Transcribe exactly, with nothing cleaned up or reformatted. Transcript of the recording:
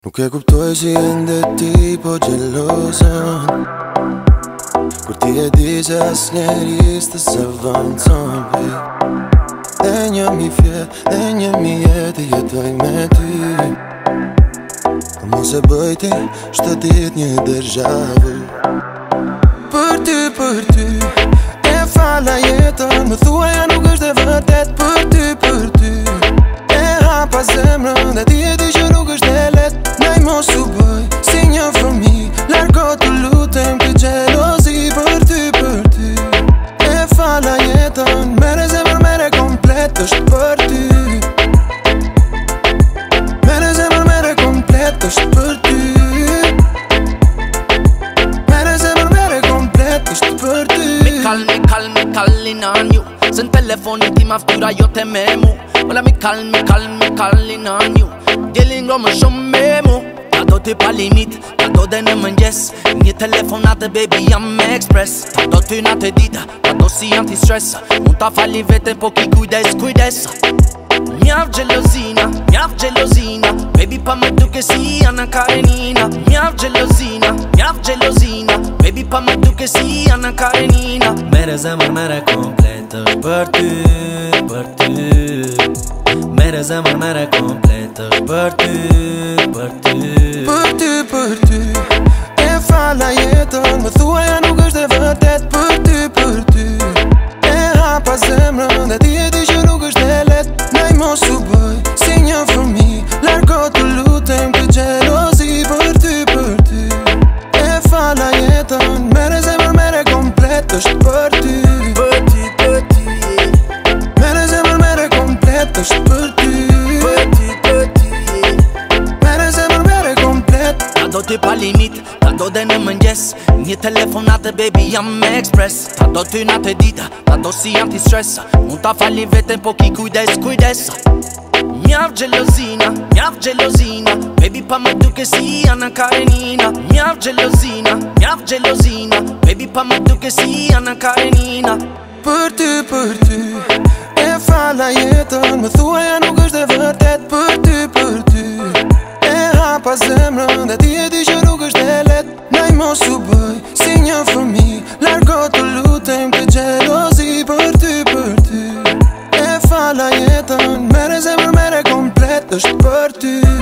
Nuk e kuptoj si ende ti po gjelozon, kur ti e di që as njeri s'të se vëndson, dhe një mi fje, dhe një mi jeti jetoj me ty. Po mos e bëj ti, shtë dit një deja vu. Për ty, për ty, e fala jetën, më thuaja nuk është e vërtet. Për ty, për ty, e hapa zemrën, dhe ti e di që nuk është e let. Naj mos u bëj, si një fëmi, largo të lutem këtë gjelozi. Për ty, për ty, e fala jetën, mere zemër, mere komplet është për ty. Mere zemër, mere komplet është për ty. Mere zemër, mere komplet është për ty. Mi kall, mi kall, mi kallin on you. Sen telefonin ti ma ftyra jote me mu. Ola mi kall, mi kall, mi kallin on you. Djelin gro më shumë me mu. Ta do ty pa limit, ta do dhe në mëngjes. Një telefonate baby jam me express. Ta do ty natë e dita, ta do si anti-stress. Mund ta falin veten po ki kujdes, kujdes. Mjav gjelozina, mjav gjelozina. Baby pa më duke si Ana Karenina. Mjav gjelozina, mjav gjelozina. Baby pa më duke si Ana Karenina. Mere zemër, mere komplet është për ty, për ty. Mere zemër, mere komplet është për ty, për ty. Për ty, për ty, e fala jetën, më thuaja nuk është e vërtet. Për ty, për ty, e hapa zemrën, dhe ti e di që nuk është e let. Naj mos u bëj, si një fëmi, largo të lutem këtë gjelozi. Për ty, për ty, e fala jetën, mere zemër, mere komplet është për ty. Për ty, për ty, mere zemër, mere komplet është për ty. për ty, për ty. Mere zemër, mere komplet. Ta do ty pa limit, ta do dhe në mëngjes. Një telefonate baby jam me express. Ta do ty natë e dita, ta do si anti-stress. Mund ta falin veten po ki kujdes, kujdes. Mjav gjelozina, mjav gjelozina. Baby pa më duke si Ana Karenina. Mjav gjelozina, mjav gjelozina. Baby pa më duke si Ana Karenina. Për ty, për ty, e fala jetën, më thuaja nuk është e vërtet. Për ty, për ty, e hapa zemrën, dhe ti e di që nuk është e let. Naj mos u bëj, si një fëmi, largo të lutem këtë gjelozi. Për ty, për ty, e fala jetën, mere zemër, mere komplet është për ty.